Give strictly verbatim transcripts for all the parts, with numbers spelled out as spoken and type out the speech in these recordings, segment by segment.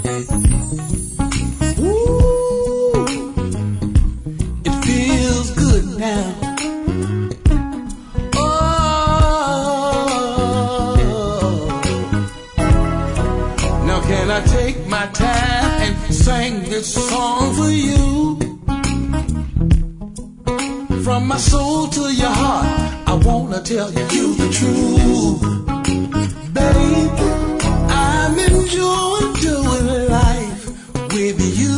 Ooh, it feels good now. Oh, now can I take my time and sing this song for you? From my soul to your heart, I wanna tell you the truth. Baby, I'm enjoying doing life with you.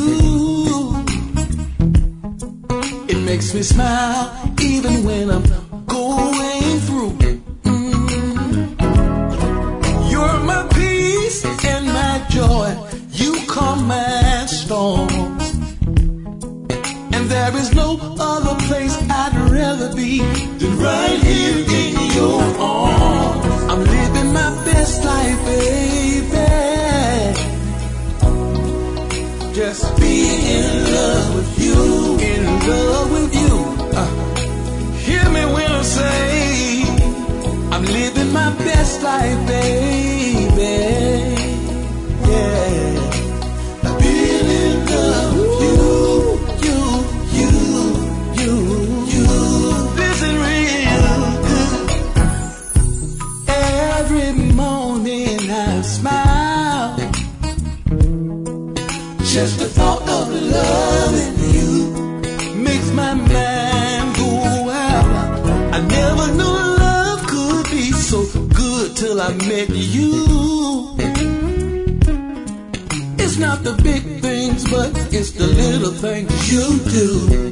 It makes me smile even when I'm going through. Mm. You're my peace and my joy. You calm my storms. And there is no other place I'd rather be than right here in your arms. I'm living my best life, baby. Just being in love with you, in love with you. Uh, hear me when I say I'm living my best life, baby. Yeah, being in love with you. Just the thought of loving you makes my mind go out. I never knew love could be so good till I met you. It's not the big things, but it's the little things you do.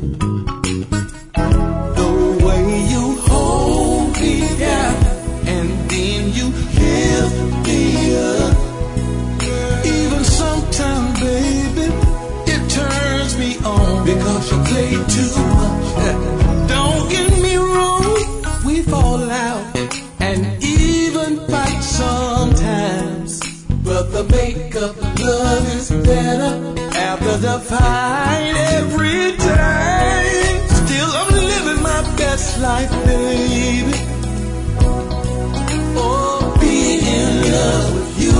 The way you hold me down and then you lift me up. Even sometimes, baby, it turns me on because you play too much. Don't get me wrong, we fall out and even fight sometimes. But the makeup love is better after the fight every time. Still, I'm living my best life, baby. Oh, being in love with you.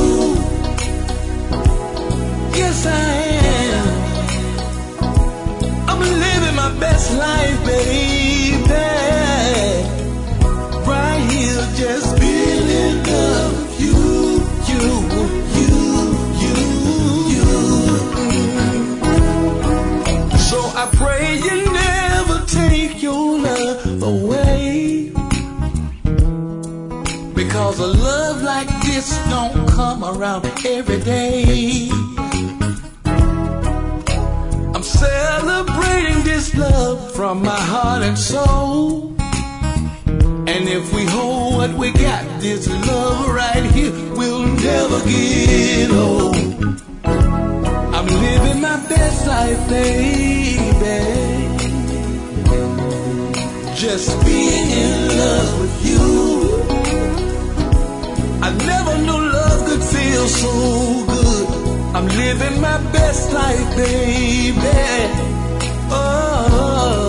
Yes, I am. I'm living my best life, baby. Right here, just being in love with you, you, you, you, you. So I pray you never take your love away, because a love like this don't come around every day. Celebrating this love from my heart and soul. And if we hold what we got, this love right here will never get old. I'm living my best life, baby. Just being in love with you. I never knew love could feel so good. I'm living my best life, baby. Oh.